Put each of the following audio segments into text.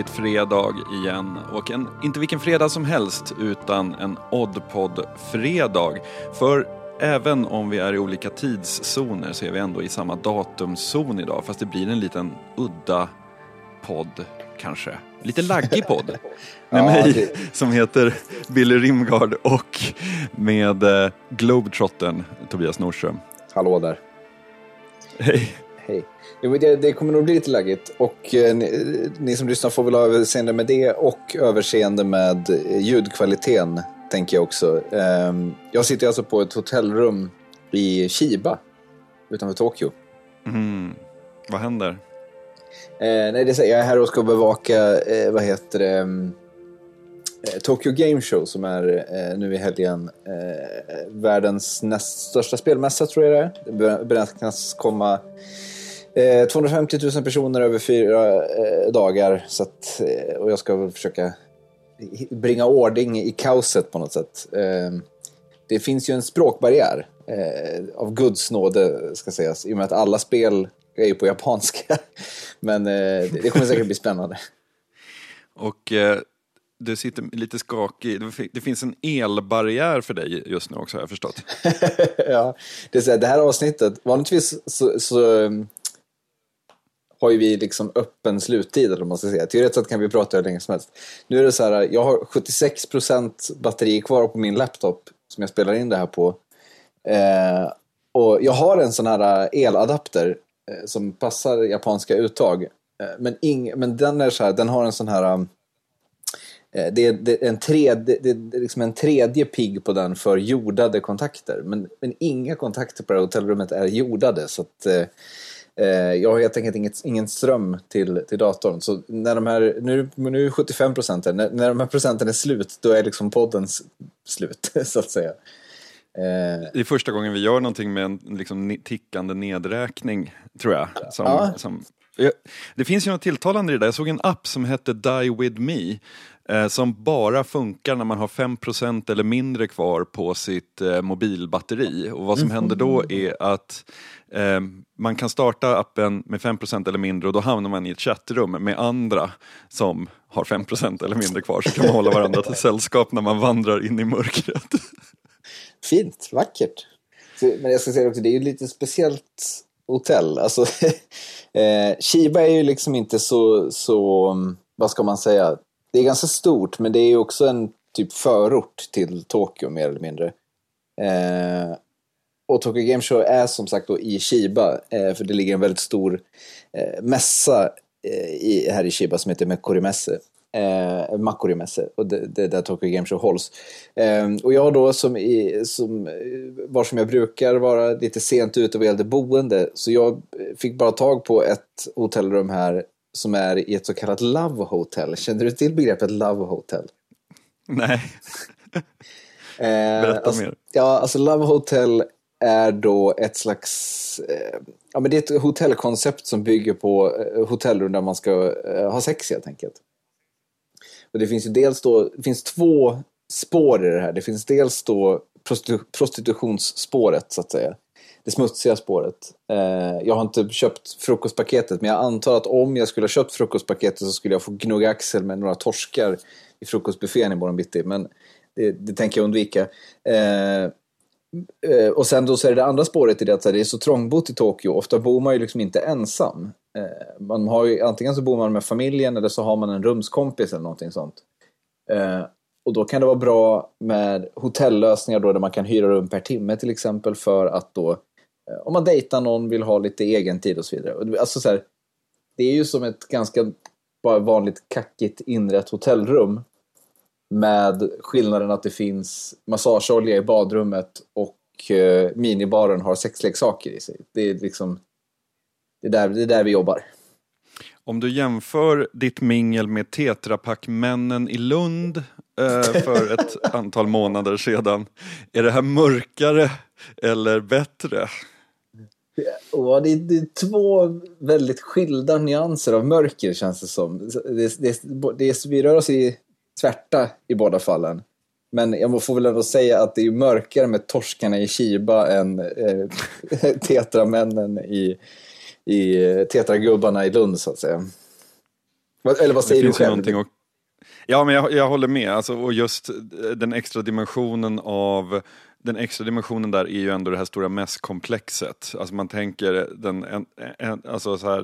blivit fredag igen. Och inte vilken fredag som helst, utan en Oddpod-fredag. För även om vi är i olika tidszoner så är vi ändå i samma datumzon idag. Fast det blir en liten udda podd kanske. Lite laggig podd. Med mig som heter Billy Rimgard och med Globetrottern Tobias Nordström. Hallå där. Hej. Hej. Jo, det kommer nog bli lite laggigt. Och ni som lyssnar får väl ha överseende med det och överseende med ljudkvaliteten, tänker jag också. Jag sitter alltså på ett hotellrum i Chiba utanför Tokyo. Vad händer? Nej, jag är här och ska bevaka Tokyo Game Show, som är nu i helgen världens näst största spelmässa, tror jag det är. Det beräknas komma 250 000 personer över 4 dagar, så att, och jag ska väl försöka bringa ordning i kaoset på något sätt. Det finns ju en språkbarriär av Guds nåde, ska sägas, i och med att alla spel är ju på japanska. Men det kommer säkert bli spännande. Och du sitter lite skakig. Det finns en elbarriär för dig just nu också, har jag förstått. Ja, det är så här, det här avsnittet, vanligtvis så har ju vi liksom öppen sluttid, eller vad man ska säga. Teoretiskt sett kan vi prata hur länge som helst. Nu är det så här, jag har 76% batteri kvar på min laptop som jag spelar in det här på. Och jag har en sån här eladapter som passar japanska uttag. Men den är så här, den har en sån här det är liksom en tredje pigg på den för jordade kontakter. Men inga kontakter på det här hotellrummet är jordade, så att jag har helt enkelt ingen ström till datorn. Så när de här, nu är 75%, när de här procenten är slut, då är liksom poddens slut, så att säga. Det är första gången vi gör någonting med en liksom tickande nedräkning, tror jag. Det finns ju något tilltalande i det där. Jag såg en app som hette Die With Me, som bara funkar när man har 5% eller mindre kvar på sitt mobilbatteri. Och vad som händer då är att man kan starta appen med 5% eller mindre, och då hamnar man i ett chattrum med andra som har 5% eller mindre kvar, så kan man hålla varandra till sällskap när man vandrar in i mörkret. Fint, vackert. Men jag ska säga också, det är ju lite speciellt hotell. Alltså, Chiba är ju liksom inte så, vad ska man säga? Det är ganska stort, men det är ju också en typ förort till Tokyo, mer eller mindre. Och Tokyo Game Show är som sagt då i Chiba, för det ligger en väldigt stor mässa här i Chiba som heter Makuri-mässe, och det är där Tokyo Game Show hålls. Och jag då som jag brukar vara lite sent ute vad gällde boende, så jag fick bara tag på ett hotellrum här som är i ett så kallat Love Hotel. Känner du till begreppet Love Hotel? Nej. Berätta mer. Ja, alltså Love Hotel är då ett slags men det är ett hotellkoncept som bygger på hotellrum där man ska ha sex, helt enkelt. Och det finns ju dels då, det finns 2 spår i det här. Det finns dels då prostitutionsspåret, så att säga. Det smutsiga spåret. Jag har inte köpt frukostpaketet, men jag antar att om jag skulle ha köpt frukostpaketet så skulle jag få gnugga axel med några torskar i frukostbuffén i morgon bitti. Men det tänker jag undvika. Och sen då så är det andra spåret i det att det är så trångbott i Tokyo. Ofta bor man ju liksom inte ensam. Man har ju, antingen så bor man med familjen, eller så har man en rumskompis eller någonting sånt. Och då kan det vara bra med hotellösningar då, där man kan hyra rum per timme till exempel, för att då, om man dejtar någon, vill ha lite egen tid och så vidare. Alltså så här, det är ju som ett ganska bara vanligt kackigt inrett hotellrum, med skillnaden att det finns massageolja i badrummet och minibaren har sexleksaker i sig. Det är liksom det är där vi jobbar. Om du jämför ditt mingel med Tetra Pak-männen i Lund för ett antal månader sedan, är det här mörkare eller bättre? Ja, det är 2 väldigt skilda nyanser av mörker, känns det som. Vi rör oss i tvärta i båda fallen. Men jag får väl ändå säga att det är mörkare med torskarna i Chiba än tetramännen i tetragubbarna i Lund, så att säga. Eller vad säger du själv? Ja, men jag håller med. Alltså, och just den extra dimensionen där är ju ändå det här stora mässkomplexet. Alltså man tänker alltså så här,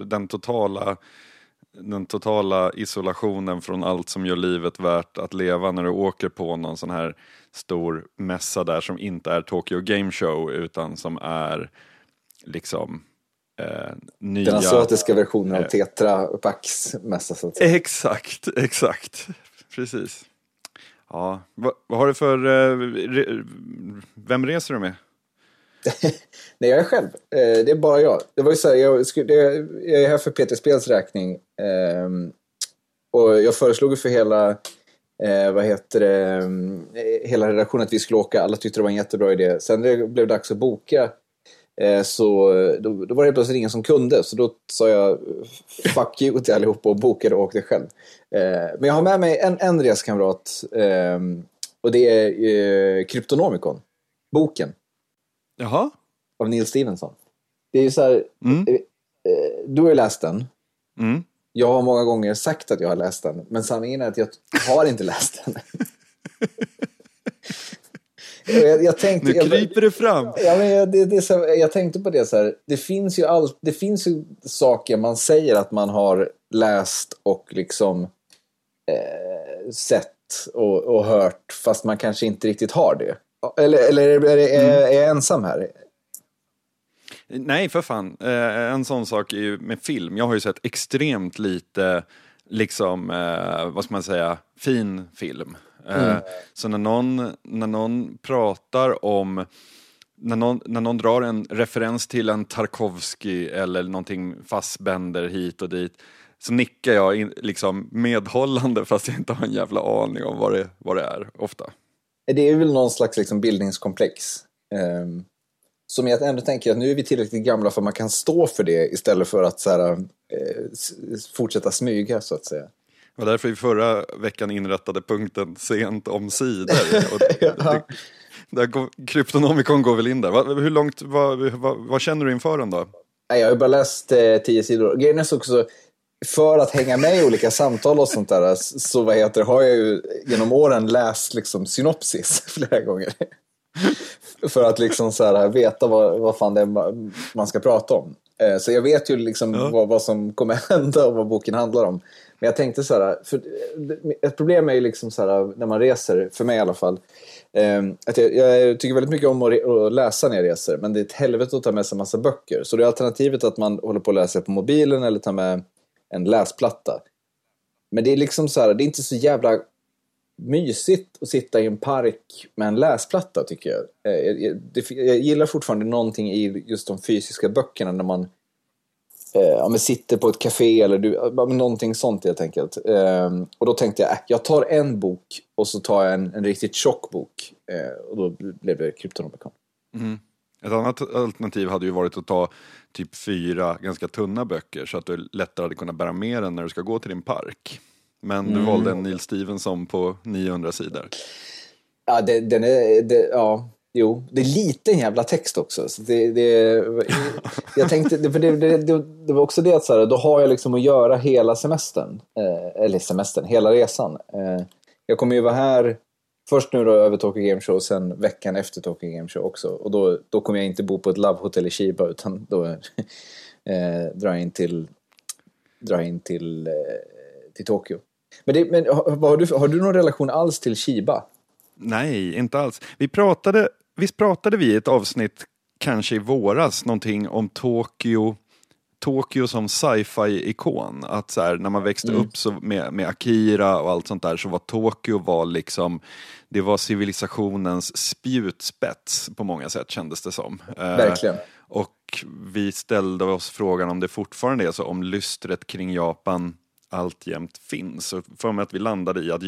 den totala isolationen från allt som gör livet värt att leva när du åker på någon sån här stor mässa där som inte är Tokyo Game Show utan som är liksom nya... Den asiatiska versionen av Tetra Paks mässa så att säga. Exakt. Precis. Ja, vad har du för... vem reser du med? Nej, jag är själv. Det är bara jag. Det var ju så här, jag är här för Peter Spels räkning. Och jag föreslog för hela hela redaktionen att vi skulle åka. Alla tyckte det var en jättebra idé. Sen det blev dags att boka, så då var det plötsligt ingen som kunde. Så då sa jag fuck you till allihopa och bokade och åkte själv. Men jag har med mig en reskamrat, och det är Cryptonomicon, boken. Jaha. Av Neil Stephenson. Det är ju så här, du har ju läst den. Mm. Jag har många gånger sagt att jag har läst den, men sanningen är att jag har inte läst den. jag tänkte, nu kryper det fram. Ja, men jag tänkte på det så här. Det finns ju saker man säger att man har läst och liksom sett och hört, fast man kanske inte riktigt har det. Eller är jag ensam här? Nej, för fan. En sån sak är ju med film. Jag har ju sett extremt lite liksom, vad ska man säga, fin film. Så när någon pratar om, när någon drar en referens till en Tarkovsky eller någonting Fassbender hit och dit, så nickar jag liksom medhållande fast jag inte har en jävla aning om vad det är ofta. Det är väl någon slags liksom bildningskomplex. Som jag ändå tänker att nu är vi tillräckligt gamla för att man kan stå för det istället för att så här, fortsätta smyga så att säga. Och därför vi förra veckan inrättade punkten sent om sidor. Cryptonomicon går väl in där. Hur långt, vad känner du inför den då? Jag har bara läst 10 sidor. Grejen är också, för att hänga med i olika samtal och sånt där, så har jag ju genom åren läst liksom synopsis flera gånger. För att liksom så här, veta vad fan det är man ska prata om. Så jag vet ju liksom vad som kommer hända och vad boken handlar om. Men jag tänkte så här, för ett problem är ju liksom så här, när man reser, för mig i alla fall, att jag tycker väldigt mycket om att läsa när jag reser, men det är ett helvete att ta med sig en massa böcker. Så det är alternativet att man håller på att läsa på mobilen eller ta med en läsplatta. Men det är liksom så här, det är inte så jävla mysigt att sitta i en park med en läsplatta, tycker jag. Jag gillar fortfarande någonting i just de fysiska böckerna när man sitter på ett café eller någonting sånt helt enkelt. Och då tänkte jag tar en bok och så tar jag en riktigt tjock bok. Och då blev det Cryptonomicon. Mm. Ett annat alternativ hade ju varit att ta typ 4 ganska tunna böcker så att du lättare hade kunnat bära med den när du ska gå till din park. Men du valde en Neil Stephenson på 900 sidor. Ja, det är lite en jävla text också. Så jag tänkte, för det var också det att så här, då har jag liksom att göra hela hela resan. Jag kommer ju vara här först nu då över Tokyo Game Show, sen veckan efter Tokyo Game Show också. Och då kommer jag inte bo på ett Love-hotell i Shiba, utan då drar jag in till Tokyo. Men har du någon relation alls till Shiba? Nej, inte alls. Visst pratade vi i ett avsnitt kanske i våras någonting om Tokyo som sci-fi-ikon. Att så här, när man växte upp så med Akira och allt sånt där, så var Tokyo liksom, det var civilisationens spjutspets på många sätt, kändes det som. Verkligen. Och vi ställde oss frågan om det fortfarande är så, om lystret kring Japan alltjämt finns. Och för mig att vi landade i att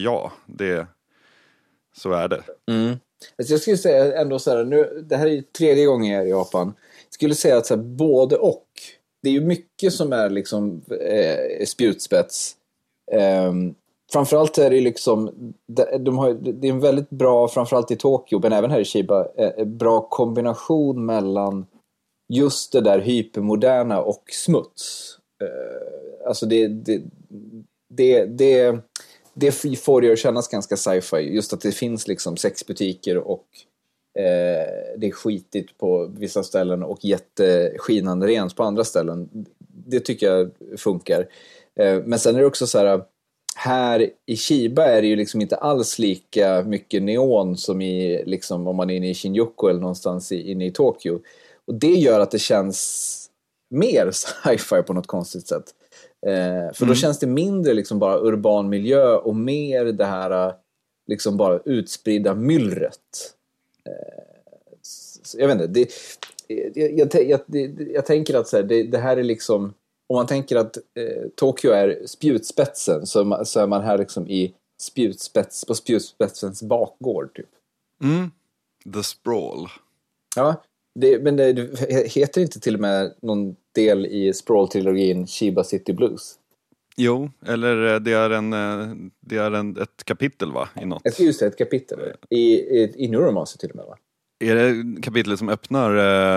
så är det. Jag skulle säga ändå så här, nu, det här är 3:e gången jag är i Japan. Jag skulle säga att så här, både och. Det är ju mycket som är liksom spjutspets. Framförallt är det liksom det är en väldigt bra, framförallt i Tokyo men även här i Shiba, bra kombination mellan just det där hypermoderna och smuts. Alltså det får det att kännas ganska sci-fi. Just att det finns liksom sexbutiker och det är skitigt på vissa ställen och jätteskinande rent på andra ställen. Det tycker jag funkar. Men sen är det också så här i Chiba är det ju liksom inte alls lika mycket neon som i liksom, om man är inne i Shinjuku eller någonstans inne i Tokyo. Och det gör att det känns mer sci-fi på något konstigt sätt. För då känns det mindre liksom bara urban miljö och mer det här liksom bara utspridda myllret. Jag vet inte, jag tänker att så här, det här är liksom, om man tänker att Tokyo är spjutspetsen, så är man här liksom på spjutspetsens bakgård typ. The Sprawl. Ja, men det heter inte till och med någon del i Sprawl-trilogin Chiba City Blues? Jo, eller det är ett kapitel, va? I något. Ett kapitel. I Neuromancer till och med, va? Är det kapitlet som öppnar...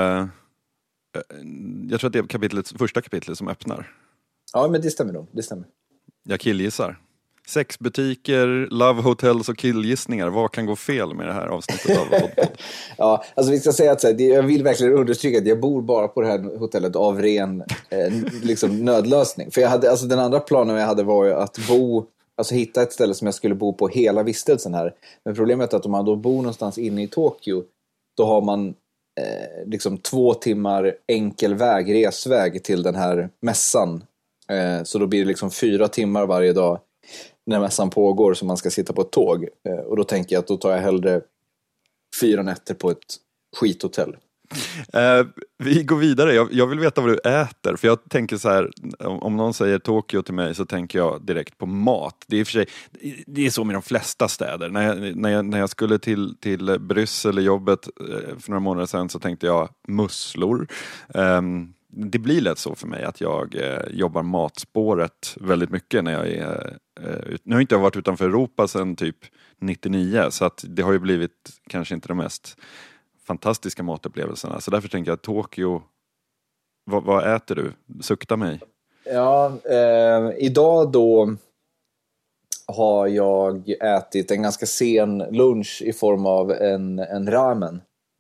jag tror att det är första kapitlet som öppnar. Ja, men det stämmer nog. Det stämmer. Jag killgissar. Sexbutiker, love hotels och killgissningar. Vad kan gå fel med det här avsnittet av Poddpodd? Ja, alltså vi ska säga att jag vill verkligen understryka att jag bor bara på det här hotellet av ren liksom nödlösning. För jag hade, alltså den andra planen jag hade var ju att hitta ett ställe som jag skulle bo på hela vistelsen här. Men problemet är att om man då bor någonstans inne i Tokyo, då har man liksom 2 timmar enkel resväg till den här mässan. Så då blir det liksom 4 timmar varje dag när mässan pågår som man ska sitta på ett tåg. Och då tänker jag att då tar jag hellre 4 nätter på ett skithotell. Vi går vidare. Jag vill veta vad du äter. För jag tänker så här, om någon säger Tokyo till mig så tänker jag direkt på mat. Det är i och för sig, det är så med de flesta städer. När jag skulle till Bryssel i jobbet för några månader sedan så tänkte jag musslor. Det blir lätt så för mig att jag jobbar matspåret väldigt mycket när jag är... Nu har jag inte varit utanför Europa sedan typ 99, så att det har ju blivit kanske inte de mest fantastiska matupplevelserna. Så därför tänker jag Tokyo, vad äter du? Sukta mig. Ja, idag då har jag ätit en ganska sen lunch i form av en ramen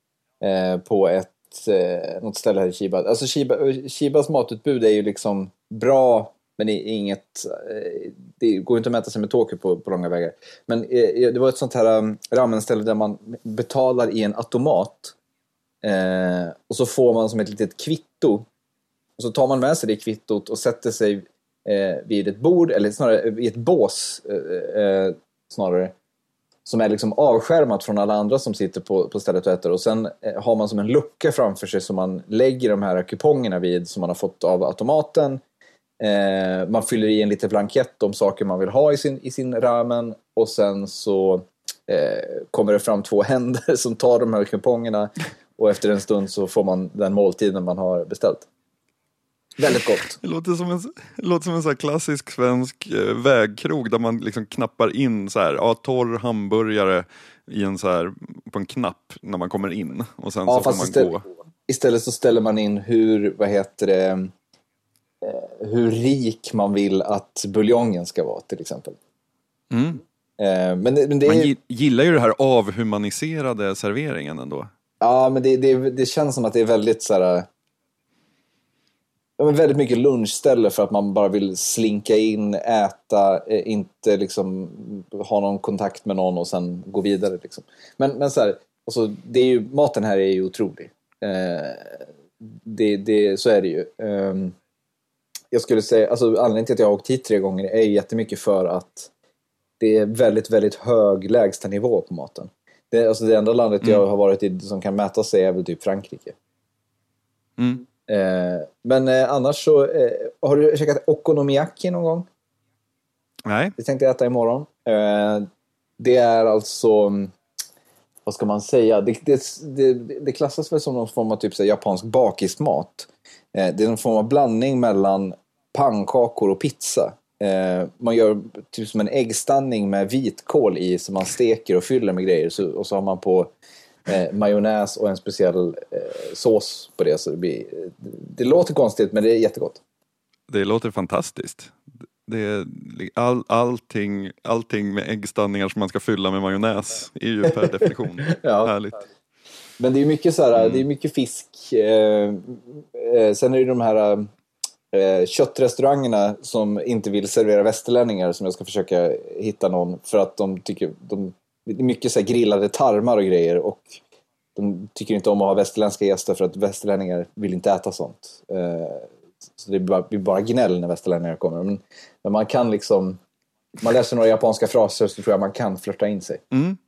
på något ställe här i Chiba. Alltså Chibas matutbud är ju liksom bra, men det är inget, det går inte att mäta sig med Tokyo på långa vägar. Men det var ett sånt här ramenställe där man betalar i en automat och så får man som ett litet kvitto, och så tar man med sig det kvittot och sätter sig vid ett bord, eller snarare vid ett bås snarare, som är liksom avskärmat från alla andra som sitter på stället och äter. Och sen har man som en lucka framför sig som man lägger de här kupongerna vid som man har fått av automaten. Man fyller i en liten blankett om saker man vill ha i sin ramen. Och sen så kommer det fram 2 händer som tar de här kupongerna. Och efter en stund så får man den måltiden man har beställt. Väldigt gott. Det låter som en så här klassisk svensk vägkrog där man liksom knappar in så här, torr hamburgare i en så här, på en knapp när man kommer in. Och sen så får man gå. Istället så ställer man in hur rik man vill att buljongen ska vara till exempel. Men det är... Man gillar ju det här avhumaniserade serveringen ändå. Ja, men det känns som att det är väldigt så här... Ja, men väldigt mycket lunchställe för att man bara vill slinka in, äta, inte liksom ha någon kontakt med någon och sen gå vidare liksom. Men så här, alltså, det är ju, maten här är ju otrolig. Så är det ju. Jag skulle säga, alltså anledningen till att jag har åkt hit 3 gånger är ju jättemycket för att det är väldigt, väldigt hög lägsta nivå på maten. Alltså det enda landet jag har varit i som kan mäta sig är väl typ Frankrike. Men annars så har du käkat okonomiyaki någon gång? Nej. Det tänkte jag äta imorgon. Det är alltså, vad ska man säga, det klassas väl som någon form av typ så här, japansk bakismat. Det är någon form av blandning mellan pannkakor och pizza. Man gör typ som en äggstanning med vitkål i som man steker och fyller med grejer, och så har man på majonnäs och en speciell sås på det, så det låter konstigt men det är jättegott. Det låter fantastiskt. allting med äggstanningar som man ska fylla med majonnäs är ju per definition härligt. Men det är mycket så här, det är mycket fisk. Sen är det de här köttrestaurangerna som inte vill servera västerlänningar, som jag ska försöka hitta någon, för att de tycker det är mycket så här grillade tarmar och grejer, och de tycker inte om att ha västerländska gäster för att västerlänningar vill inte äta sånt. Så det blir bara gnäll när västerlänningar kommer. Men man kan liksom, man läser några japanska fraser, så tror jag man kan flirta in sig.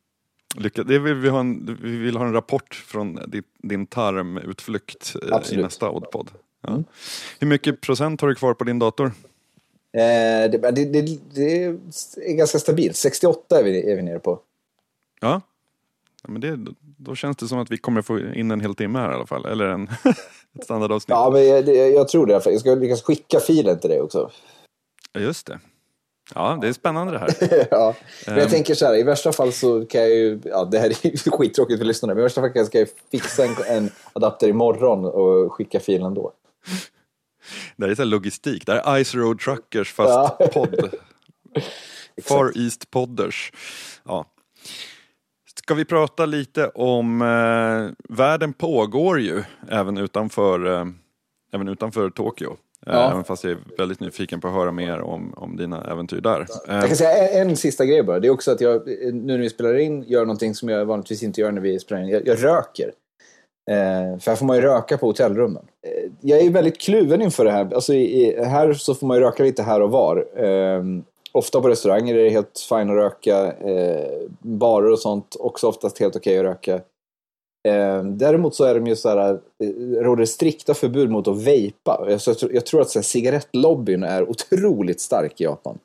Vi vill ha en rapport från din tarmutflykt i nästa Oddpod. Ja. Hur mycket procent har du kvar på din dator? Det är ganska stabilt. 68 är vi nere på. Ja, men då känns det som att vi kommer få in en hel timme här i alla fall. Eller ett standardavsnitt. Ja, men jag tror det. Jag ska lyckas skicka filen till dig också. Ja, just det. Ja, det är spännande det här. Ja, men jag tänker så här, i värsta fall så kan jag ju, det här är ju skittråkigt för lyssnarna, men i värsta fall ska jag fixa en adapter imorgon och skicka filen då. Det här är så här logistik. Det här är Ice Road Truckers fast podd. Far East Podders. Ja. Ska vi prata lite om världen pågår ju även utanför Tokyo. Även fast jag är väldigt nyfiken på att höra mer om dina äventyr där. Jag kan säga en sista grej bara. Det är också att jag, nu när vi spelar in, gör någonting som jag vanligtvis inte gör när vi spelar in. Jag röker. För här får man ju röka på hotellrummen. Jag är väldigt kluven inför det här. Alltså här så får man ju röka lite här och var. Ofta på restauranger är det helt fint att röka. Barer och sånt också oftast helt okej att röka. Däremot så är de ju så här, råder strikta förbud mot att vejpa. Jag tror att så här, cigarettlobbyn är otroligt stark i Japan.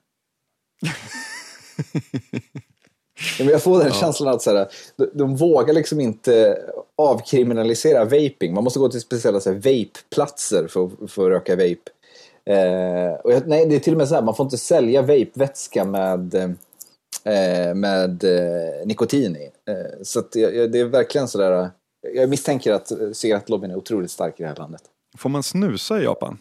Men jag får den känslan att så här, de vågar liksom inte avkriminalisera vaping. Man måste gå till speciella så här, vape-platser för att röka vape. Nej, det är till och med så här, man får inte sälja vape-vätska med nikotin i. Så att det är verkligen så där. Jag misstänker att cigarettlobbyn är otroligt stark i det här landet. Får man snusa i Japan?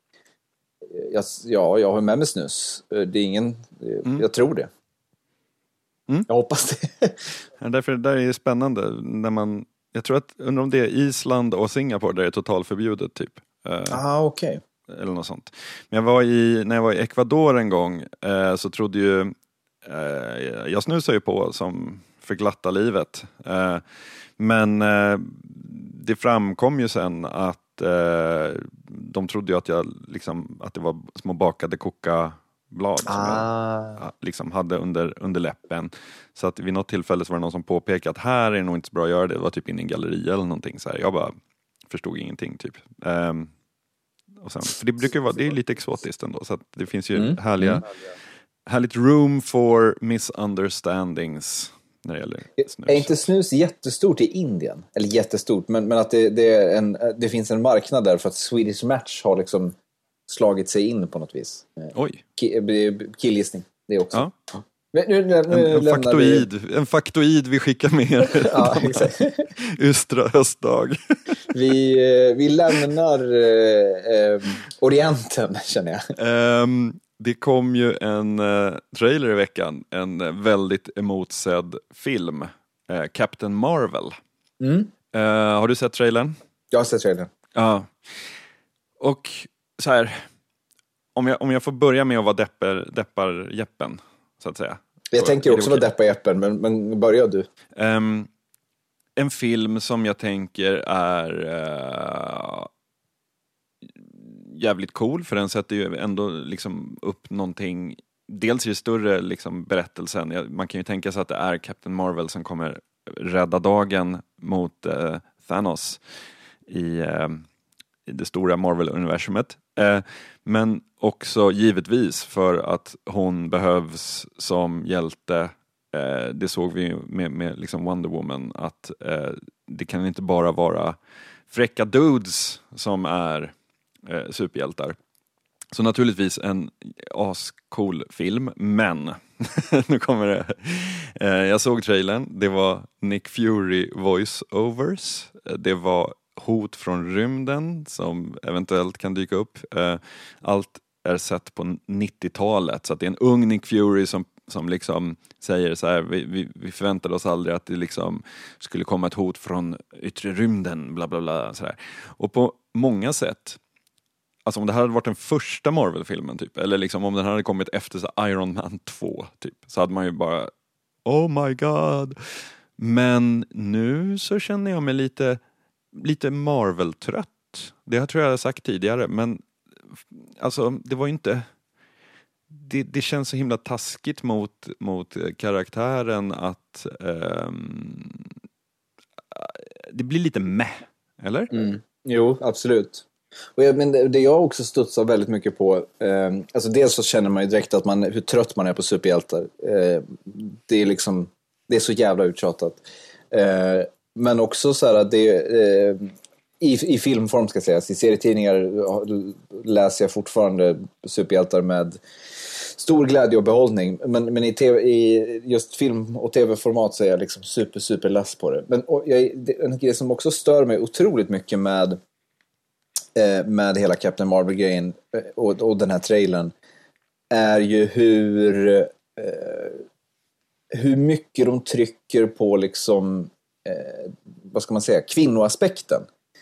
Ja, jag har med mig snus. Det är ingen, jag tror det. Jag hoppas det. Därför det där är spännande när jag tror att undrar om det är Island och Singapore där det är totalförbjudet typ. Okej. Eller något sånt. Men när jag var i Ecuador en gång så trodde ju jag snusade ju på som för glatta livet. Men det framkom ju sen att de trodde ju att att det var små bakade kokablad som jag liksom hade under läppen. Så att vid något tillfälle så var det någon som påpekade att här är det nog inte så bra att göra det. Det var typ in i en galleri eller någonting så här. Jag bara förstod ingenting typ. Och sen, för det brukar vara, det är lite exotiskt ändå, så att det finns ju härligt room for misunderstandings när det gäller snus. Är inte snus jättestort i Indien? Eller jättestort, men att det finns en marknad där för att Swedish Match har liksom slagit sig in på något vis. Oj. Killgissning, det också. Ja. Nu en faktoid vi skickar med er. Ja, exakt. Östra höstdag. Vi lämnar Orienten, känner jag. Det kom ju en trailer i veckan. En väldigt emotsedd film. Captain Marvel. Har du sett trailern? Jag har sett trailern. Ja. Och så här, om jag får börja med att vara deppar-jeppen, så att säga. Jag tänkte ju också vara deppar-jeppen, men börja du. En film som jag tänker är jävligt cool, för den sätter ju ändå liksom upp någonting. Dels i det större liksom berättelsen. Man kan ju tänka sig att det är Captain Marvel som kommer rädda dagen mot Thanos i det stora Marvel-universumet. Men också givetvis för att hon behövs som hjälte. Det såg vi med liksom Wonder Woman, att det kan inte bara vara fräcka dudes som är superhjältar. Så naturligtvis en ascool film, men nu kommer det. Jag såg trailern, det var Nick Fury voice-overs, det var hot från rymden som eventuellt kan dyka upp. Allt är sett på 90-talet. Så att det är en ung Nick Fury som liksom säger så här, vi förväntade oss aldrig att det liksom skulle komma ett hot från yttre rymden, bla bla bla. Så här. Och på många sätt, alltså om det här hade varit den första Marvel-filmen typ, eller liksom om den hade kommit efter så Iron Man 2 typ, så hade man ju bara oh my god. Men nu så känner jag mig lite Marvel-trött. Det tror jag har sagt tidigare, men alltså det var ju inte, det känns så himla taskigt mot karaktären att det blir lite meh, eller? Jo, absolut. Och men det jag också studsar väldigt mycket på, alltså dels så känner man ju direkt att hur trött man är på superhjältar. Det är liksom, det är så jävla uttjatat. Men också så här att det i filmform ska sägas, i serietidningar läser jag fortfarande superhjältar med stor glädje och behållning, men i just film- och tv-format så är jag liksom super less på det. Men en grej som också stör mig otroligt mycket med hela Captain Marvel-grejen och den här trailern är ju hur mycket de trycker på liksom vad ska man säga, kvinnoaspekten.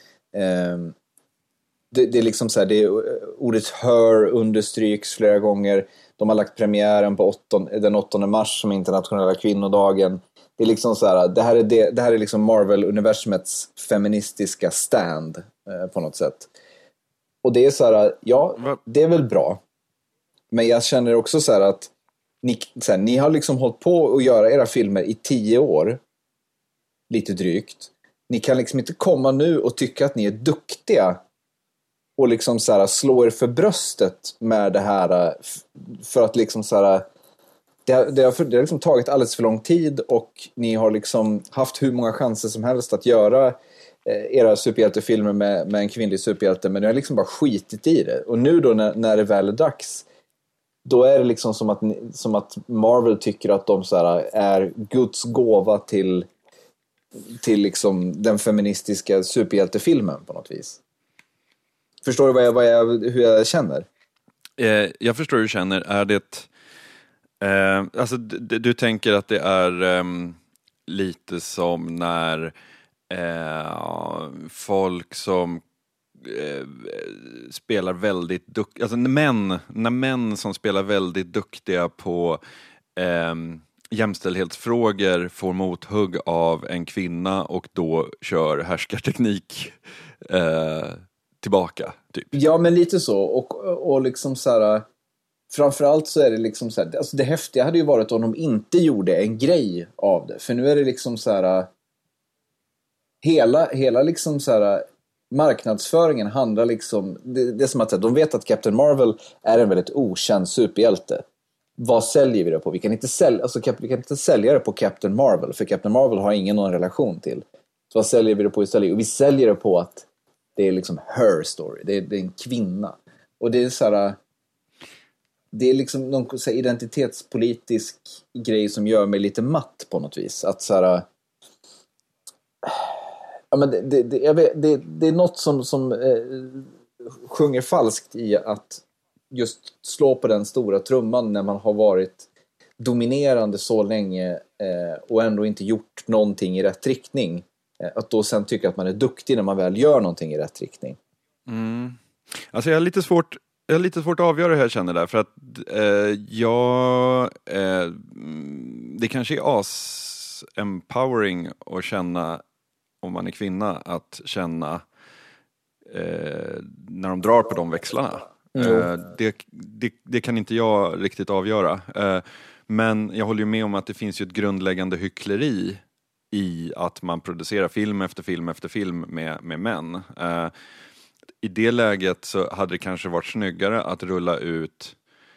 Det är liksom så här, ordet her understryks flera gånger. De har lagt premiären på den 8 mars som internationella kvinnodagen. Det är liksom så här, det här är liksom Marvel-universumets feministiska stand på något sätt. Och det är så här, ja, det är väl bra. Men jag känner också så här att ni har liksom hållit på att göra era filmer i 10 år. Lite drygt. Ni kan liksom inte komma nu och tycka att ni är duktiga och liksom så här slå er för bröstet med det här, för att liksom så här, det har liksom tagit alldeles för lång tid och ni har liksom haft hur många chanser som helst att göra era superhjältefilmer med en kvinnlig superhjälte, men ni har liksom bara skitit i det. Och nu då när det väl är dags, då är det liksom som att Marvel tycker att de så här är Guds gåva till liksom den feministiska superhjältefilmen på något vis. Förstår du hur jag känner? Jag förstår hur du känner. Är det alltså du tänker att det är lite som när folk som spelar väldigt duktiga, alltså när män som spelar väldigt duktiga på jämställdhetsfrågor får mothugg av en kvinna och då kör härskarteknik tillbaka typ. Ja, men lite så, och liksom så här, framförallt så är det liksom så här, alltså det häftiga hade ju varit om de inte gjorde en grej av det, för nu är det liksom så här, hela liksom så här, marknadsföringen handlar liksom, det är som att de vet att Captain Marvel är en väldigt okänd superhjälte. Vad säljer vi det på? Vi kan inte sälja det på Captain Marvel, för Captain Marvel har ingen någon relation till. Så vad säljer vi det på istället? Och vi säljer det på att det är liksom her story. Det är en kvinna. Och det är så här, det är liksom någon så här identitetspolitisk grej som gör mig lite matt på något vis. Att så här, ja, men det är något som sjunger falskt i att just slå på den stora trumman när man har varit dominerande så länge och ändå inte gjort någonting i rätt riktning. Att då sen tycka att man är duktig när man väl gör någonting i rätt riktning. Alltså jag har lite svårt att avgöra hur jag känner där, för att det kanske är empowering att känna, om man är kvinna, att känna när de drar på de växlarna. Det kan inte jag riktigt avgöra. Men jag håller ju med om att det finns ju ett grundläggande hyckleri i att man producerar film efter film efter film med män. I det läget så hade det kanske varit snyggare att rulla ut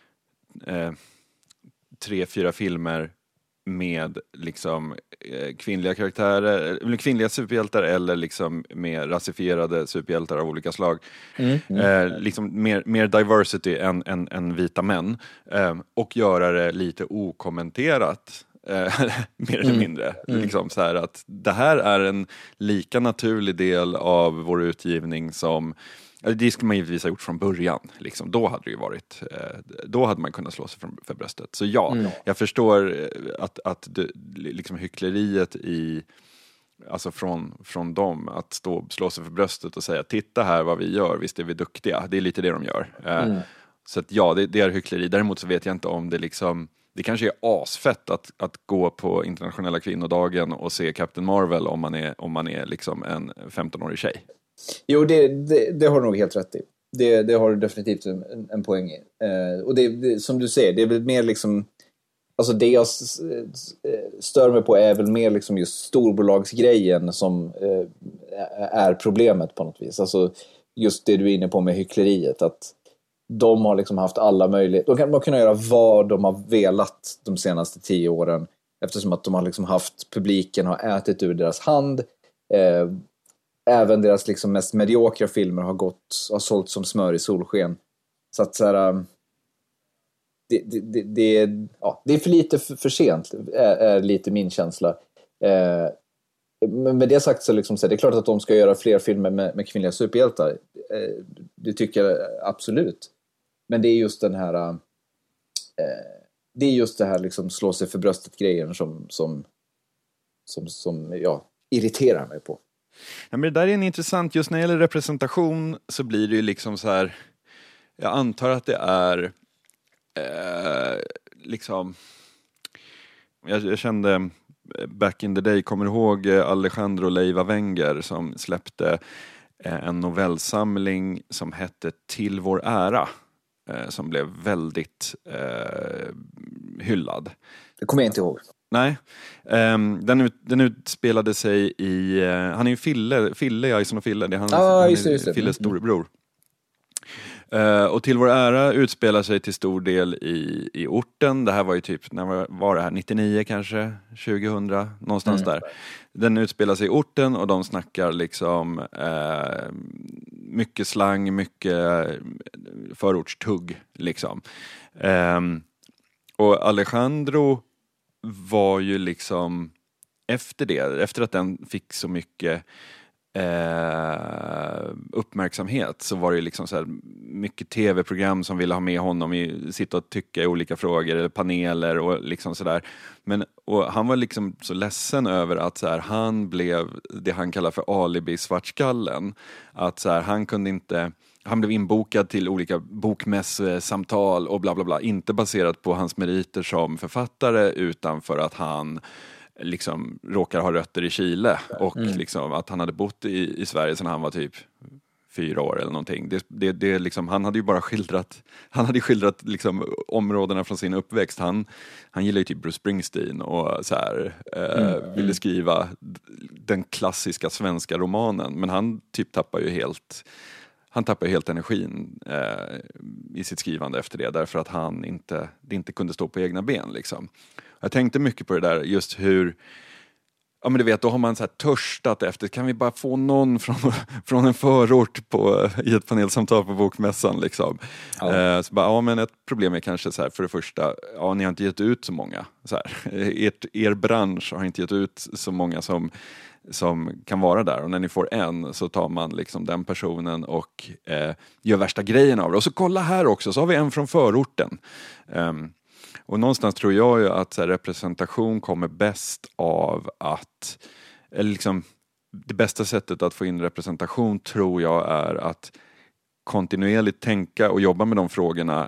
3-4 filmer med liksom kvinnliga karaktärer, eller kvinnliga superhjältar, eller liksom med rasifierade superhjältar av olika slag. Liksom mer diversity än vita män, och göra det lite okommenterat, mer eller mindre. Liksom så här att det här är en lika naturlig del av vår utgivning som Det skulle man givetvis ha gjort från början. Liksom. Då hade det ju varit... Då hade man kunnat slå sig för bröstet. Så ja, jag förstår att liksom hyckleriet i... Alltså från dem att slå sig för bröstet och säga titta här vad vi gör, visst är vi duktiga. Det är lite det de gör. Så att ja, det är hyckleri. Däremot så vet jag inte om det liksom... Det kanske är asfett att gå på internationella kvinnodagen och se Captain Marvel om man är liksom en 15-årig tjej. Jo, det har du nog helt rätt i. Det har du definitivt en poäng i. Och det som du säger, det är väl mer liksom... Alltså det jag stör mig på är väl mer liksom just storbolagsgrejen som är problemet på något vis. Alltså just det du är inne på med hyckleriet, att de har liksom haft alla möjligheter. De kan göra vad de har velat de senaste 10 åren, eftersom att de har liksom haft, publiken har ätit ur deras hand. Även deras liksom mest mediokra filmer har sålt som smör i solsken. Så att så här, det är för lite för sent är lite min känsla. Men med det sagt så, liksom, så det är klart att de ska göra fler filmer med kvinnliga superhjältar. Det tycker jag absolut. Men det är just den här det är just det här liksom slå sig för bröstet grejen som jag irriterar mig på. Ja, men det där är en intressant, just när det gäller representation så blir det ju liksom så här, jag antar att det är liksom, jag kände back in the day, kommer du ihåg Alejandro Leiva Wenger som släppte en novellsamling som hette Till vår ära, som blev väldigt hyllad. Det kommer jag inte ihåg. Nej, den utspelade sig i, han är ju Fille i Ison och Fille, det är han, Filles storebror. Och Till vår ära utspelar sig till stor del i orten. Det här var ju typ, när var det här? 99 kanske? 2000? Någonstans där. Den utspelar sig i orten och de snackar liksom mycket slang, mycket förortstugg liksom. Och Alejandro var ju liksom efter att den fick så mycket uppmärksamhet, så var det liksom så här mycket tv-program som ville ha med honom i sitta och tycka i olika frågor eller paneler och liksom sådär. Och han var liksom så ledsen över att så här, han blev det han kallar för alibi-svartskallen, att så här, han blev inbokad till olika bokmässamtal och bla bla bla, inte baserat på hans meriter som författare utan för att han liksom råkar ha rötter i Chile och liksom att han hade bott i Sverige sedan han var typ 4 år eller någonting. Det liksom, han hade ju bara skildrat liksom områdena från sin uppväxt. Han gillar ju typ Bruce Springsteen och så här ville skriva den klassiska svenska romanen, men han typ tappar ju helt energin i sitt skrivande efter det, därför att det inte kunde stå på egna ben liksom. Jag tänkte mycket på det där, just hur, ja men du vet, då har man så här törstat efter, kan vi bara få någon från en förort i ett panelsamtal på bokmässan liksom. Ja. Så bara, ja men ett problem är kanske så här, för det första, ja ni har inte gett ut så många så här. Er bransch har inte gett ut så många som kan vara där, och när ni får en så tar man liksom den personen och gör värsta grejen av det. Och så kolla här också, så har vi en från förorten. Och någonstans tror jag ju att så här, representation kommer bäst av att, eller liksom, det bästa sättet att få in representation tror jag är att kontinuerligt tänka och jobba med de frågorna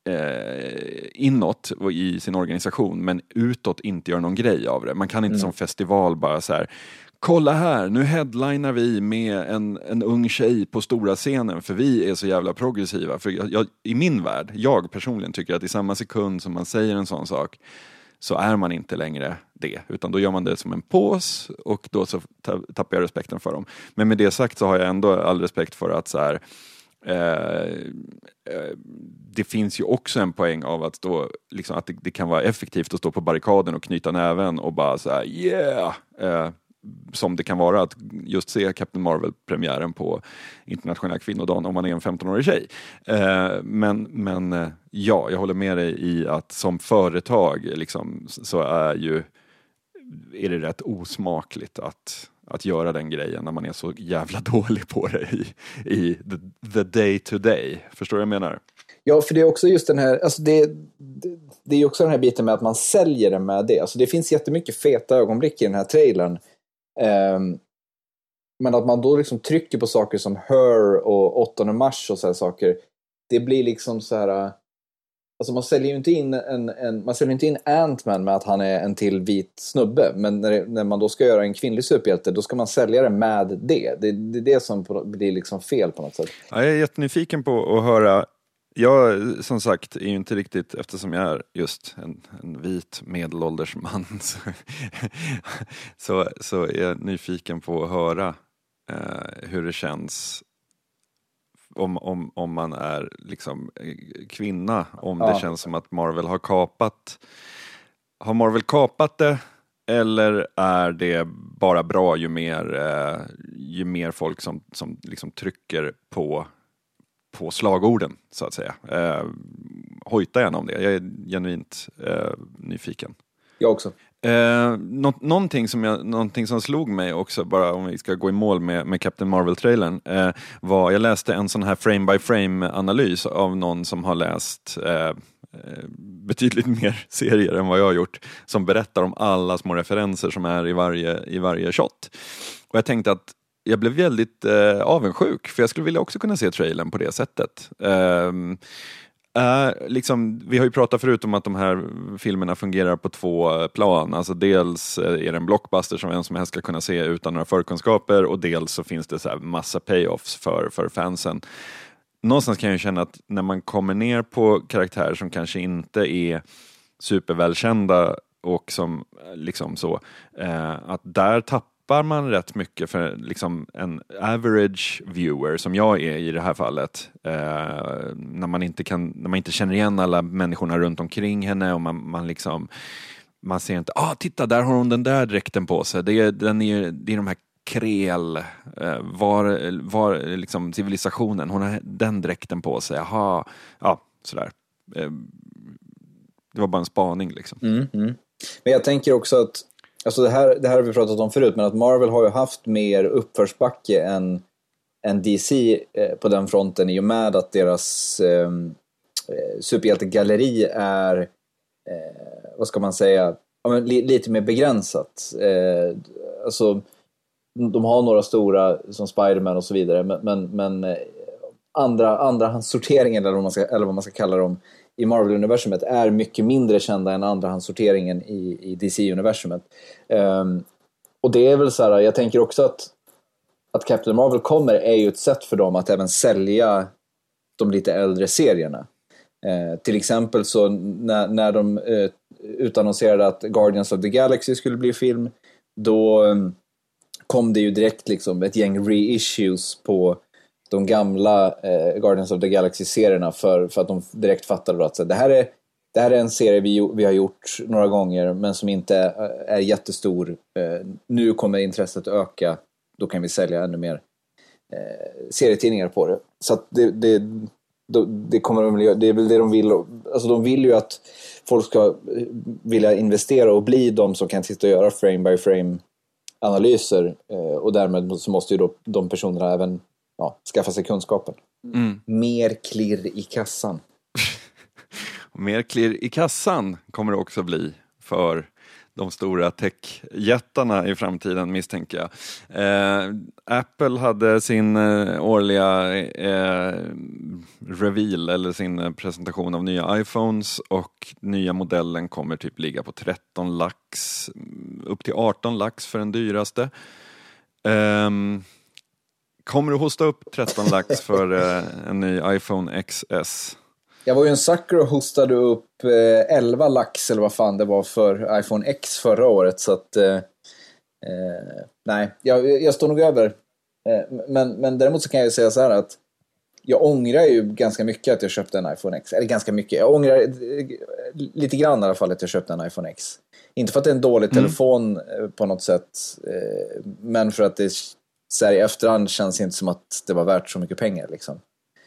inåt och i sin organisation, men utåt inte göra någon grej av det. Man kan inte som festival bara så här, kolla här, nu headlinar vi med en ung tjej på stora scenen för vi är så jävla progressiva. För i min värld, jag personligen tycker att i samma sekund som man säger en sån sak så är man inte längre det. Utan då gör man det som en pås och då så tappar jag respekten för dem. Men med det sagt så har jag ändå all respekt för att så här, det finns ju också en poäng av att stå, liksom, att det kan vara effektivt att stå på barrikaden och knyta näven och bara så här, yeah! Som det kan vara att just se Captain Marvel-premiären på internationella kvinnodagen om man är en 15-årig tjej. Men ja, jag håller med dig i att som företag liksom, så är det rätt osmakligt att göra den grejen när man är så jävla dålig på det i the day to day. Förstår du vad jag menar? Ja, för det är också just den här, alltså det är ju också den här biten med att man säljer det med det. Alltså det finns jättemycket feta ögonblick i den här trailern. Men att man då liksom trycker på saker som Her och 8 mars och så här saker, det blir liksom så här. Alltså man säljer ju inte in man säljer inte in Ant-Man med att han är en till vit snubbe, men när man då ska göra en kvinnlig superhjälte, då ska man sälja det med det. Det är det som blir liksom fel på något sätt. Ja, jag är jättenyfiken på att höra. Jag, som sagt, är ju inte riktigt, eftersom jag är just en vit medelålders man, så är jag nyfiken på att höra hur det känns om man är liksom kvinna, om det känns som att Marvel har Marvel kapat det, eller är det bara bra ju mer folk som liksom trycker på slagorden, så att säga. Hojta gärna om det. Jag är genuint nyfiken. Jag också. Någonting som slog mig också, bara om vi ska gå i mål med Captain Marvel-trailern, var, jag läste en sån här frame-by-frame-analys av någon som har läst betydligt mer serier än vad jag har gjort, som berättar om alla små referenser som är i varje shot. Och jag tänkte att jag blev väldigt avundsjuk, för jag skulle vilja också kunna se trailern på det sättet. Liksom, vi har ju pratat förut om att de här filmerna fungerar på 2 plan. Alltså dels är det en blockbuster som vem som helst ska kunna se utan några förkunskaper, och dels så finns det så här massa payoffs för fansen. Någonstans kan jag ju känna att när man kommer ner på karaktärer som kanske inte är supervälkända och som liksom så, att där tappar man rätt mycket för liksom en average viewer som jag är i det här fallet, när man inte känner igen alla människorna runt omkring henne, och man ser inte, titta, där har hon den där dräkten på sig, det är de här krel, var liksom civilisationen, hon har den dräkten på sig, sådär. Det var bara en spaning liksom. Men jag tänker också att, alltså det här har vi pratat om förut, men att Marvel har ju haft mer uppförsbacke än DC på den fronten, i och med att deras superhjältegalleri är vad ska man säga, lite mer begränsat. Alltså de har några stora som Spider-Man och så vidare, men andrahandssorteringen eller vad man ska kalla dem i Marvel-universumet är mycket mindre kända än andrahandssorteringen i DC-universumet. Och det är väl så här, jag tänker också att Captain Marvel kommer är ju ett sätt för dem att även sälja de lite äldre serierna. Till exempel så när de utannonserade att Guardians of the Galaxy skulle bli film, då kom det ju direkt liksom ett gäng reissues på de gamla Guardians of the Galaxy-serierna för att de direkt fattade att det här är en serie vi har gjort några gånger, men som inte är jättestor. Nu kommer intresset öka, då kan vi sälja ännu mer serietidningar på det. Så att det kommer det är väl det de vill. Alltså de vill ju att folk ska vilja investera och bli de som kan titta och göra frame by frame analyser, och därmed så måste ju då de personerna även skaffa sig kunskapen. Mer klirr i kassan. Mer klirr i kassan kommer det också bli för de stora techjättarna i framtiden, misstänker jag. Apple hade sin årliga reveal, eller sin presentation av nya iPhones, och nya modellen kommer typ ligga på 13 lax, upp till 18 lax för den dyraste. Kommer du hosta upp 13 lax för en ny iPhone XS? Jag var ju en sucker och hostade upp 11 lax eller vad fan det var för iPhone X förra året, så att nej, jag står nog över. Men däremot så kan jag ju säga så här att jag ångrar ju ganska mycket att jag köpte en iPhone X. Eller ganska mycket. Jag ångrar lite grann i alla fall att jag köpte en iPhone X. Inte för att det är en dålig telefon på något sätt, men för att det så här i efterhand känns inte som att det var värt så mycket pengar liksom.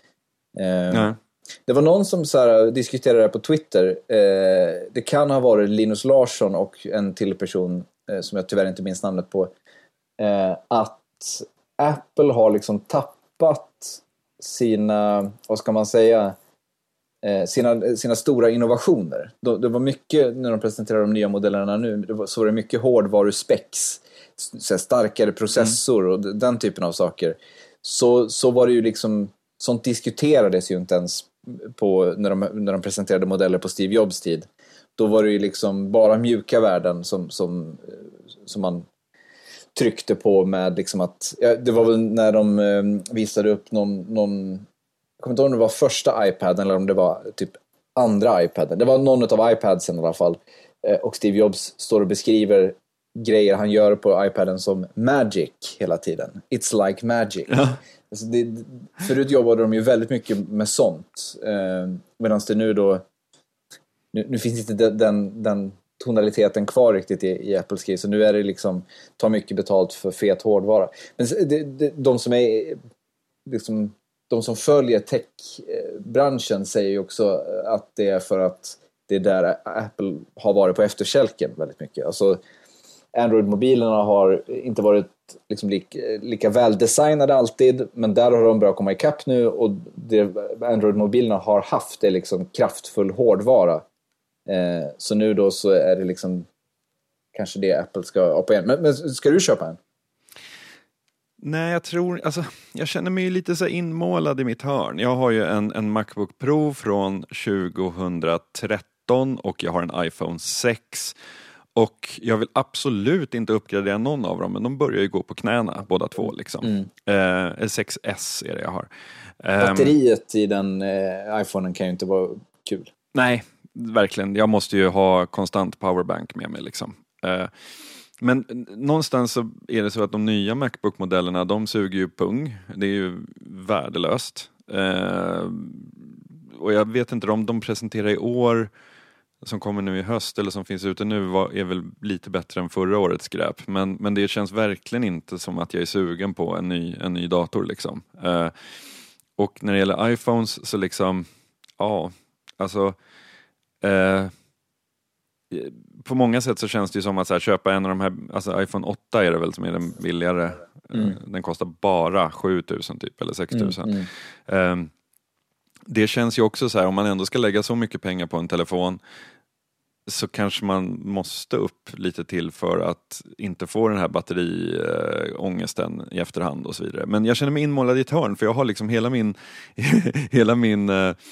Det var någon som så här diskuterade det på Twitter. Det kan ha varit Linus Larsson och en till person som jag tyvärr inte minns namnet på, att Apple har liksom tappat sina, vad ska man säga, sina stora innovationer. Det var mycket, när de presenterade de nya modellerna nu, så var det mycket hårdvaru-specs, starkare processor och den typen av saker. Så var det ju liksom, sånt diskuterades ju inte ens när de presenterade modeller på Steve Jobs tid. Då var det ju liksom bara mjuka värden som man tryckte på med liksom att, det var väl när de visade upp någon jag kommer inte ihåg om det var första iPaden eller om det var typ andra iPaden. Det var någon av iPadsen i alla fall. Och Steve Jobs står och beskriver grejer han gör på iPaden som magic hela tiden. It's like magic. Ja. Alltså förut jobbade de ju väldigt mycket med sånt. Medan det nu då nu finns inte den tonaliteten kvar riktigt i Apples skriv. Så nu är det liksom ta mycket betalt för fet hårdvara. Men de som är liksom, de som följer techbranschen säger ju också att det är för att det är där Apple har varit på efterkälken väldigt mycket. Alltså Android-mobilerna har inte varit liksom lika väldesignade alltid, men där har de börjat komma ikapp nu, och det Android-mobilerna har haft är liksom kraftfull hårdvara. Så nu då så är det liksom kanske det Apple ska ha på en. Men ska du köpa en? Nej, jag känner mig lite så inmålad i mitt hörn. Jag har ju en MacBook Pro från 2013 och jag har en iPhone 6. Och jag vill absolut inte uppgradera någon av dem, men de börjar ju gå på knäna, båda två liksom. 6S är det jag har. Batteriet i den iPhonen kan ju inte vara kul. Nej, verkligen. Jag måste ju ha konstant powerbank med mig liksom. Men någonstans så är det så att de nya MacBook-modellerna, de suger ju pung. Det är ju värdelöst. Och jag vet inte om de presenterar i år, som kommer nu i höst eller som finns ute nu, är väl lite bättre än förra årets skräp. Men det känns verkligen inte som att jag är sugen på en ny dator liksom. Och när det gäller iPhones så liksom, på många sätt så känns det ju som att så här, köpa en av de här, alltså iPhone 8 är det väl som är den billigare. Den kostar bara 7,000 typ, eller 6,000. Det känns ju också så här, om man ändå ska lägga så mycket pengar på en telefon, så kanske man måste upp lite till för att inte få den här batteriångesten i efterhand och så vidare. Men jag känner mig inmålad i ett hörn, för jag har liksom hela min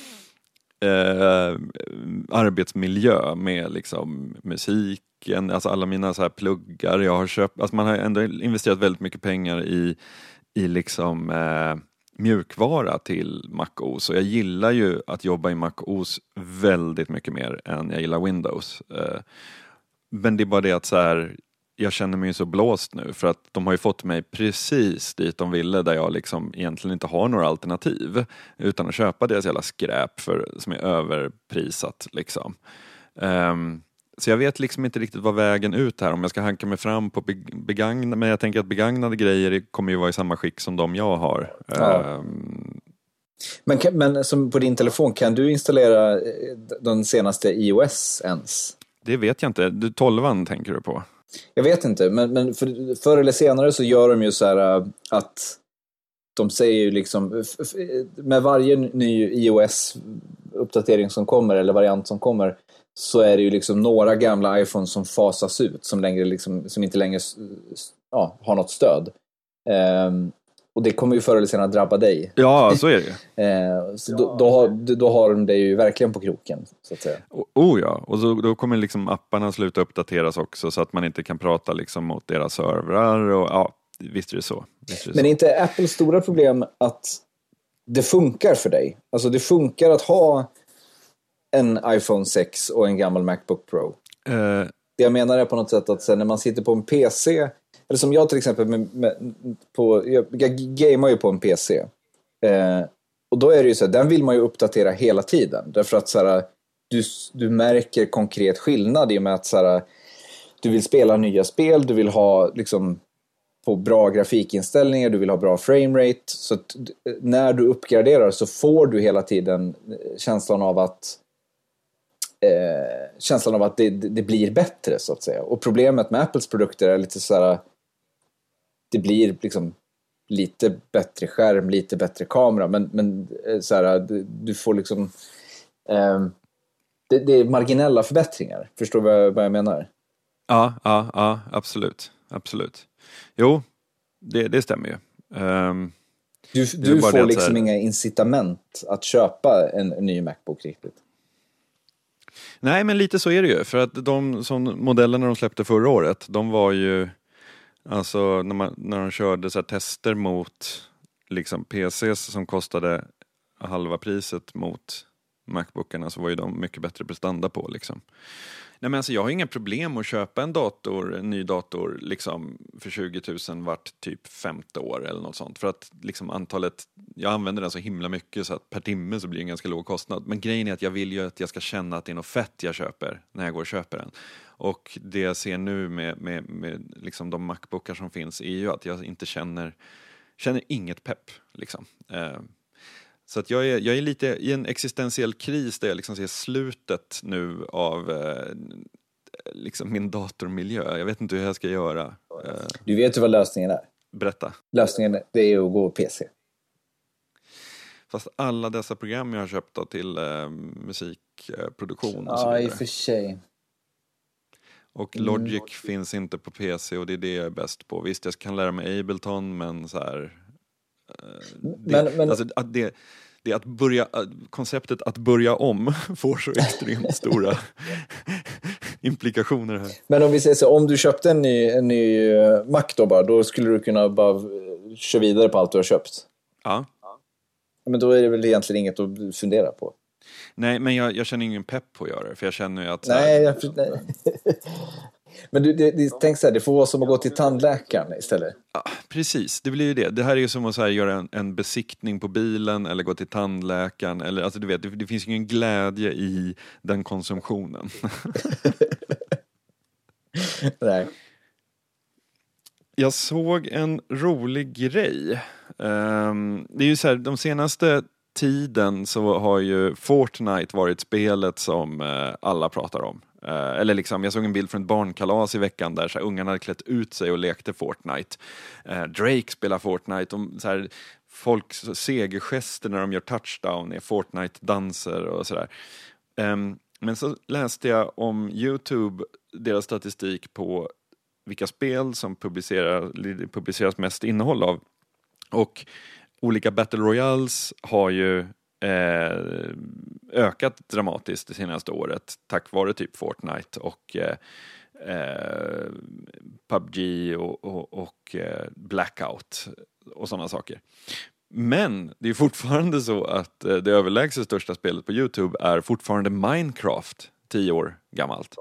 arbetsmiljö med liksom musiken, alltså alla mina så här pluggar jag har köpt, alltså man har ändå investerat väldigt mycket pengar i liksom mjukvara till MacOS, och jag gillar ju att jobba i MacOS väldigt mycket mer än jag gillar Windows. Men det är bara det att så här, jag känner mig ju så blåst nu, för att de har ju fått mig precis dit de ville, där jag liksom egentligen inte har några alternativ utan att köpa deras jävla skräp som är överprisat liksom. Så jag vet liksom inte riktigt vad vägen ut här, om jag ska hanka mig fram på begagnade, men jag tänker att begagnade grejer kommer ju vara i samma skick som de jag har. Ja. Men som på din telefon, kan du installera den senaste iOS ens? Det vet jag inte. 12an tänker du på? Jag vet inte, men förr eller senare så gör de ju så här att de säger ju liksom, med varje ny iOS-uppdatering som kommer, eller variant som kommer, så är det ju liksom några gamla iPhones som fasas ut, som inte längre har något stöd. Och det kommer ju förr eller senare drabba dig. Ja, så är det ju. Så då har de det ju verkligen på kroken, så att säga. Ja, och då kommer liksom apparna sluta uppdateras också, så att man inte kan prata liksom mot deras servrar. Och visst är det så. Men är inte Apples stora problem att det funkar för dig? Alltså det funkar att ha en iPhone 6 och en gammal MacBook Pro. Det jag menar är på något sätt att sen när man sitter på en PC, eller som jag till exempel jag gamear ju på en PC, och då är det ju så här, den vill man ju uppdatera hela tiden, därför att så här, du märker konkret skillnad i och med att så här, du vill spela nya spel, du vill ha liksom på bra grafikinställningar, du vill ha bra framerate, så att när du uppgraderar så får du hela tiden känslan av att det blir bättre, så att säga. Och problemet med Apples produkter är lite så här, det blir liksom lite bättre skärm, lite bättre kamera, men så här, du får liksom det är marginella förbättringar. Förstår du vad jag menar? Ja, absolut. Jo, det stämmer ju. Du får liksom inga incitament att köpa en ny MacBook riktigt. Nej, men lite så är det ju. För att de modellerna de släppte förra året, de var ju, alltså när de körde så här tester mot liksom PCs som kostade halva priset mot MacBookarna, så var ju de mycket bättre prestanda på liksom. Nej, men alltså jag har inga problem att köpa en ny dator liksom för 20 000 vart typ 5:e år eller något sånt. För att liksom antalet, jag använder den så himla mycket så att per timme så blir det en ganska låg kostnad. Men grejen är att jag vill ju att jag ska känna att det är något fett jag köper när jag går och köper den. Och det jag ser nu med liksom de MacBookar som finns är ju att jag inte känner inget pepp liksom. Så att jag är lite i en existentiell kris där jag liksom ser slutet nu av liksom min datormiljö. Jag vet inte hur jag ska göra. Du vet ju vad lösningen är. Berätta. Lösningen det är att gå PC. Fast alla dessa program jag har köpt då till musikproduktion och så vidare. Ja, i och för sig. Och Logic finns inte på PC och det är det jag är bäst på. Visst, jag kan lära mig Ableton, men så här... Alltså, det att konceptet att börja om får så extremt stora implikationer här. Men om vi säger så, om du köpte en ny Mac då skulle du kunna bara köra vidare på allt du har köpt. Ja. Men då är det väl egentligen inget att fundera på. Nej, men jag känner ingen pepp på att göra det, för jag känner ju att... Nej. Men tänk så här, det får vara som att gå till tandläkaren istället. Ja, precis, det blir ju det. Det här är ju som att så här, göra en besiktning på bilen eller gå till tandläkaren. Eller, alltså, du vet, det finns ju ingen glädje i den konsumtionen. Nej. Jag såg en rolig grej. Det är ju så här, de senaste tiden så har ju Fortnite varit spelet som alla pratar om. Eller liksom, jag såg en bild från ett barnkalas i veckan där så här, ungarna hade klätt ut sig och lekte Fortnite. Drake spelar Fortnite. Så här, folks segergester när de gör touchdown är Fortnite-danser och sådär. Men så läste jag om YouTube, deras statistik på vilka spel som publiceras mest innehåll av. Och olika Battle Royales har ju ökat dramatiskt det senaste året tack vare typ Fortnite och PUBG och Blackout och sådana saker. Men det är fortfarande så att det överlägset största spelet på YouTube är fortfarande Minecraft, 10 år gammalt.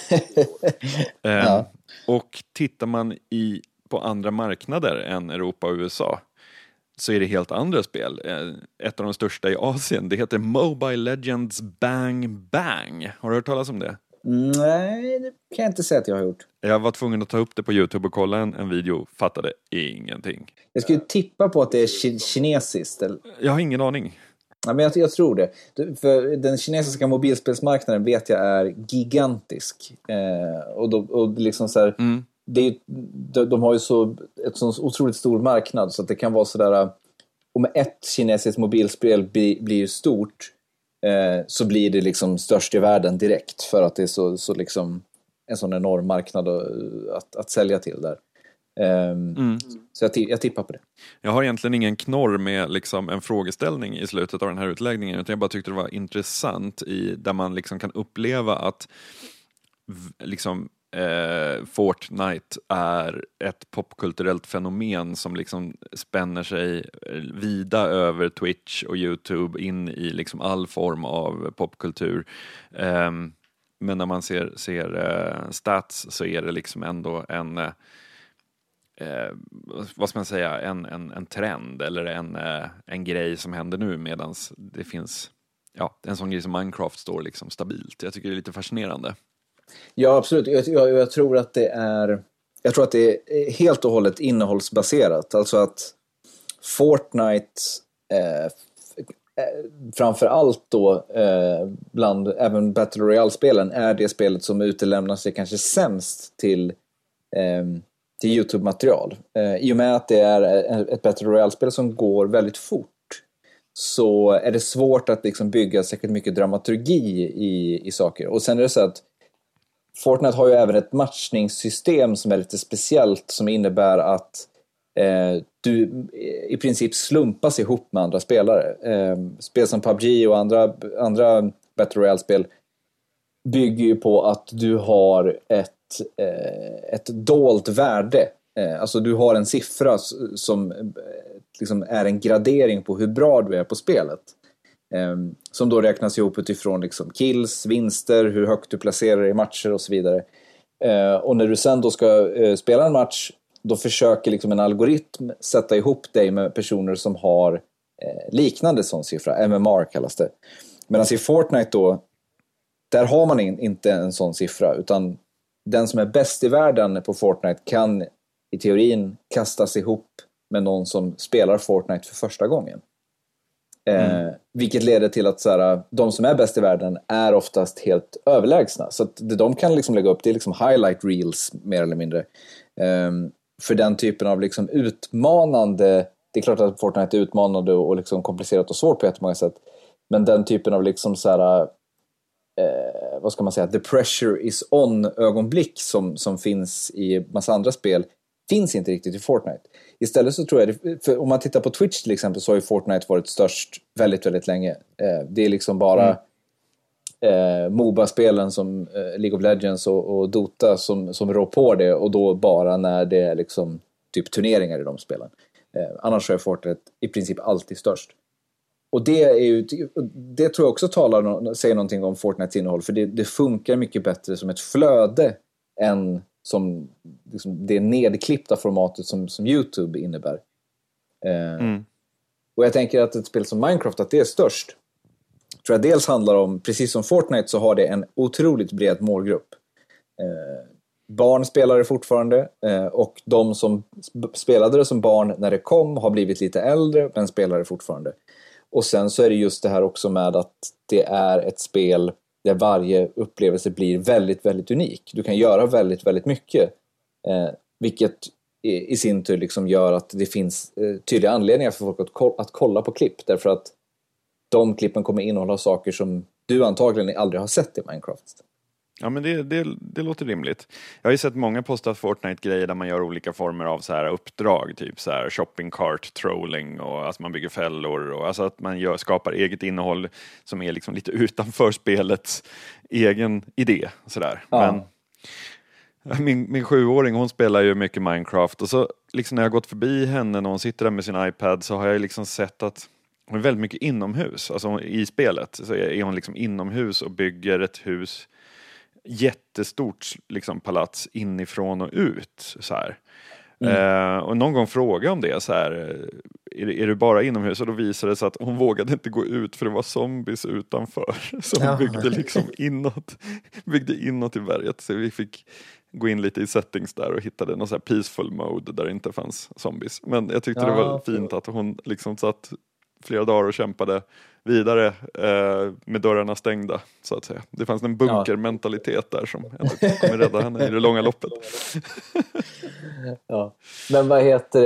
Ja. Och tittar man på andra marknader än Europa och USA så är det helt andra spel. Ett av de största i Asien, det heter Mobile Legends Bang Bang. Har du hört talas om det? Nej, det kan jag inte säga att jag har gjort. Jag var tvungen att ta upp det på YouTube och kolla en video, fattade ingenting. Jag skulle tippa på att det är kinesiskt. Eller? Jag har ingen aning. Ja, men jag tror det. För den kinesiska mobilspelsmarknaden vet jag är gigantisk. Och liksom så här... De har ju ett så otroligt stor marknad så att det kan vara sådär, om ett kinesiskt mobilspel blir stort så blir det liksom störst i världen direkt, för att det är så liksom en sån enorm marknad att sälja till där. Så jag tippar på det. Jag har egentligen ingen knorr med liksom en frågeställning i slutet av den här utläggningen, utan jag bara tyckte det var intressant där man liksom kan uppleva att liksom Fortnite är ett popkulturellt fenomen som liksom spänner sig vida över Twitch och YouTube in i liksom all form av popkultur. Men när man ser stats så är det liksom ändå vad ska man säga, en trend eller en grej som händer nu, medan det finns en sån grej som Minecraft står liksom stabilt. Jag tycker det är lite fascinerande. Ja, absolut. Jag tror att det är helt och hållet innehållsbaserat. Alltså att Fortnite framför allt då bland även Battle Royale-spelen är det spelet som utelämnar sig kanske sämst till YouTube-material. I och med att det är ett Battle Royale-spel som går väldigt fort, så är det svårt att liksom bygga säkert mycket dramaturgi i saker. Och sen är det så att Fortnite har ju även ett matchningssystem som är lite speciellt, som innebär att du i princip slumpas ihop med andra spelare. Spel som PUBG och andra Battle Royale-spel bygger ju på att du har ett dolt värde. Alltså du har en siffra som liksom är en gradering på hur bra du är på spelet. Som då räknas ihop utifrån liksom kills, vinster, hur högt du placerar i matcher och så vidare. Och när du sen då ska spela en match, då försöker liksom en algoritm sätta ihop dig med personer som har liknande sån siffra. MMR kallas det. Medan i Fortnite då, där har man inte en sån siffra, utan den som är bäst i världen på Fortnite kan i teorin kastas ihop med någon som spelar Fortnite för första gången. Vilket leder till att de som är bäst i världen är oftast helt överlägsna. Så att det de kan liksom lägga upp, det är liksom highlight reels mer eller mindre. För den typen av liksom utmanande, det är klart att Fortnite är utmanande och liksom komplicerat och svårt på jättemånga sätt. Men den typen av liksom vad ska man säga, the pressure is on ögonblick som finns i massa andra spel finns inte riktigt i Fortnite. Istället så tror jag, för om man tittar på Twitch till exempel, så har ju Fortnite varit störst väldigt, väldigt länge. Det är liksom bara MOBA-spelen som League of Legends och Dota som rår på det, och då bara när det är liksom typ turneringar i de spelen. Annars är Fortnite i princip alltid störst. Och det tror jag också säger någonting om Fortnites innehåll, för det funkar mycket bättre som ett flöde än som liksom det nedklippta formatet som YouTube innebär. Och jag tänker att ett spel som Minecraft, att det är störst, tror jag dels handlar om, precis som Fortnite så har det en otroligt bred målgrupp. Barn spelar det fortfarande, och de som spelade det som barn när det kom har blivit lite äldre men spelar det fortfarande. Och sen så är det just det här också med att det är ett spel där varje upplevelse blir väldigt, väldigt unik. Du kan göra väldigt, väldigt mycket. Vilket i sin tur liksom gör att det finns tydliga anledningar för folk att kolla på klipp. Därför att de klippen kommer innehålla saker som du antagligen aldrig har sett i Minecraft. Ja, men det låter rimligt. Jag har ju sett många posta Fortnite-grejer där man gör olika former av så här uppdrag, typ så här shopping cart trolling, och alltså man bygger fällor, och alltså att man skapar eget innehåll som är liksom lite utanför spelets egen idé så där. Ja. Men min 7-åring, hon spelar ju mycket Minecraft, och så liksom när jag har gått förbi henne när hon sitter där med sin iPad, så har jag liksom sett att hon är väldigt mycket inomhus. Alltså i spelet så är hon liksom inomhus och bygger ett hus, jättestort liksom palats inifrån och ut så här. Och någon gång frågade jag om det så här, är du bara inomhus? Och då visade det sig att hon vågade inte gå ut för det var zombies utanför. Så hon byggde liksom inåt i berget. Så vi fick gå in lite i settings där och hittade någon så här peaceful mode där det inte fanns zombies. Men jag tyckte det var fint att hon liksom satt flera dagar och kämpade vidare med dörrarna stängda, så att säga. Det fanns en bunkermentalitet där som kommer rädda henne i det långa loppet. Ja. Men vad heter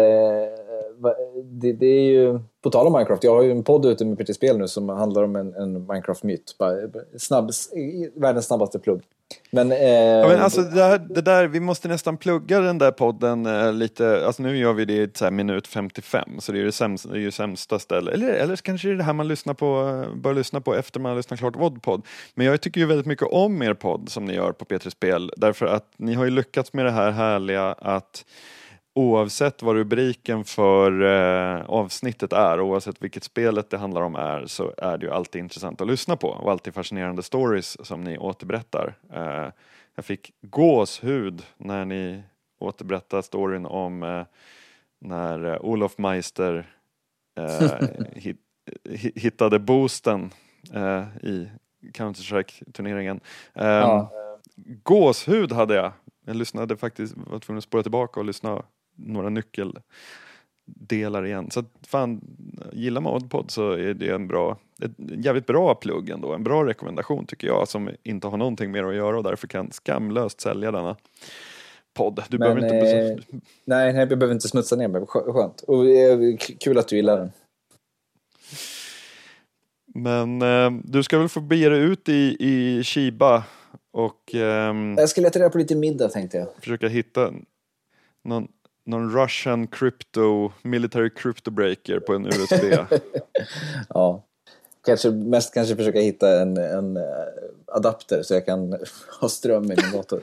det? Det är ju, på tal om Minecraft, jag har ju en podd ute med PT Spel nu som handlar om en Minecraft-myt. Världens snabbaste plugg. Men alltså det där, vi måste nästan plugga den där podden lite, alltså nu gör vi det i så här minut 55, så det är ju sämsta ställe, eller kanske är det här man bör lyssna på efter man har lyssnat klart vodpodd. Men jag tycker ju väldigt mycket om er podd som ni gör på P3 Spel, därför att ni har ju lyckats med det här härliga att oavsett vad rubriken för avsnittet är, oavsett vilket spelet det handlar om är, så är det ju alltid intressant att lyssna på, och alltid fascinerande stories som ni återberättar. Jag fick gåshud när ni återberättade storyn om när Olof Meister hittade boosten i Counter-Strike-turneringen. Gåshud hade jag. Jag lyssnade faktiskt, var tvungen att spåra tillbaka och lyssna några nyckeldelar igen. Så fan, gillar man Oddpod så är det ett jävligt bra plugg ändå. En bra rekommendation tycker jag, som inte har någonting mer att göra och därför kan skamlöst sälja denna. podd. Du behöver inte... Nej, jag behöver inte smutsa ner mig. Skönt. Och kul att du gillar den. Men du ska väl få bege dig ut i Shiba och... jag ska leta reda på lite middag, tänkte jag. Försöka hitta någon Russian military crypto breaker på en USB. Ja. Kanske försöka hitta en adapter så jag kan ha ström i min dator.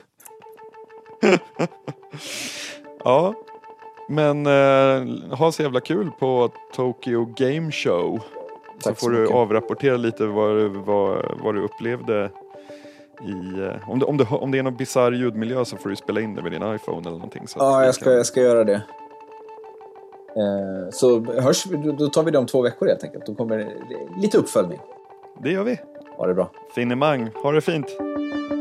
Ja, men ha så jävla kul på Tokyo Game Show. Så får du avrapportera lite vad du upplevde i... Om det är någon bizarr ljudmiljö så får du spela in det med din iPhone eller någonting. Så ja, jag ska göra det. Så då tar vi det om 2 veckor helt enkelt. Då kommer lite uppföljning. Det gör vi. Ha det bra. Finemang. Ha det fint.